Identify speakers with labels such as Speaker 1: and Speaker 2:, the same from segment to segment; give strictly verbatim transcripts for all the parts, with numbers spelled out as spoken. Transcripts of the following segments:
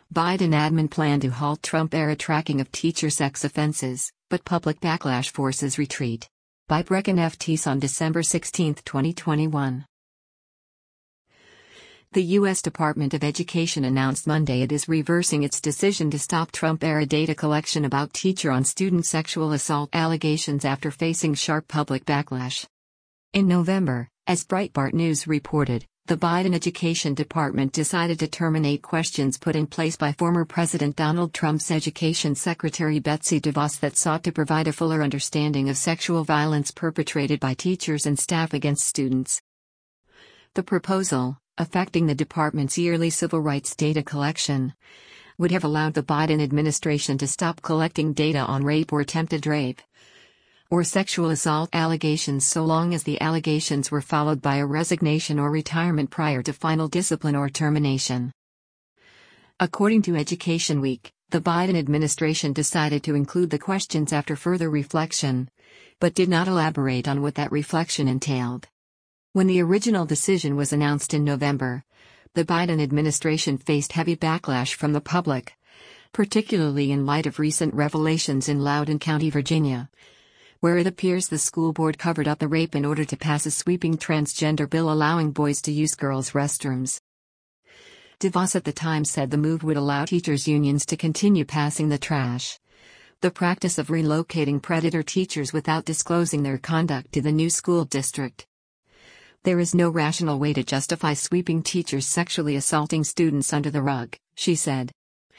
Speaker 1: Biden admin plan to halt Trump-era tracking of teacher sex offenses, but public backlash forces retreat. By Brecken F. Teese on December sixteenth, twenty twenty-one. The U S Department of Education announced Monday it is reversing its decision to stop Trump-era data collection about teacher-on-student sexual assault allegations after facing sharp public backlash. In November, as Breitbart News reported, the Biden Education Department decided to terminate questions put in place by former President Donald Trump's Education Secretary Betsy DeVos that sought to provide a fuller understanding of sexual violence perpetrated by teachers and staff against students. The proposal, affecting the department's yearly civil rights data collection, would have allowed the Biden administration to stop collecting data on rape or attempted rape or sexual assault allegations so long as the allegations were followed by a resignation or retirement prior to final discipline or termination. According to Education Week, the Biden administration decided to include the questions after further reflection, but did not elaborate on what that reflection entailed. When the original decision was announced in November, the Biden administration faced heavy backlash from the public, particularly in light of recent revelations in Loudoun County, Virginia, where it appears the school board covered up the rape in order to pass a sweeping transgender bill allowing boys to use girls' restrooms. DeVos at the time said the move would allow teachers' unions to continue passing the trash, the practice of relocating predator teachers without disclosing their conduct to the new school district. There is no rational way to justify sweeping teachers sexually assaulting students under the rug, she said.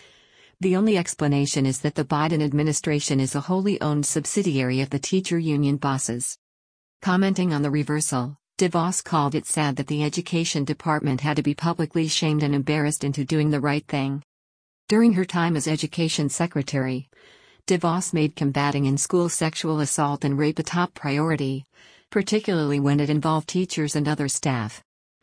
Speaker 1: The only explanation is that the Biden administration is a wholly owned subsidiary of the teacher union bosses. Commenting on the reversal, DeVos called it sad that the Education Department had to be publicly shamed and embarrassed into doing the right thing. During her time as Education Secretary, DeVos made combating in-school sexual assault and rape a top priority, particularly when it involved teachers and other staff.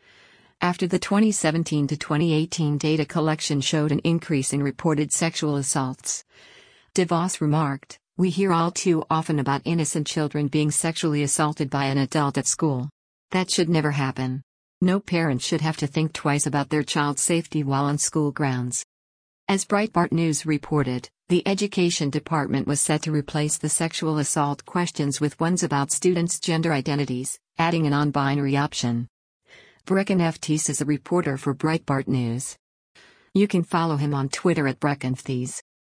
Speaker 1: After the twenty seventeen to twenty eighteen data collection showed an increase in reported sexual assaults, DeVos remarked, "We hear all too often about innocent children being sexually assaulted by an adult at school. That should never happen. No parent should have to think twice about their child's safety while on school grounds." As Breitbart News reported, the Education Department was set to replace the sexual assault questions with ones about students' gender identities, adding a non-binary option. Brecken F. Teese is a reporter for Breitbart News. You can follow him on Twitter at Brecken F. Teese.